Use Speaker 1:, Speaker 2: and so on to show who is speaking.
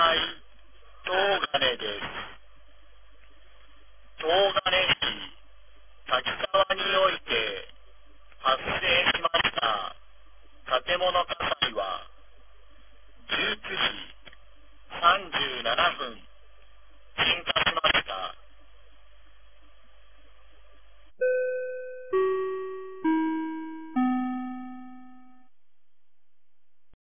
Speaker 1: はい、東金です。東金市滝沢において発生しました建物火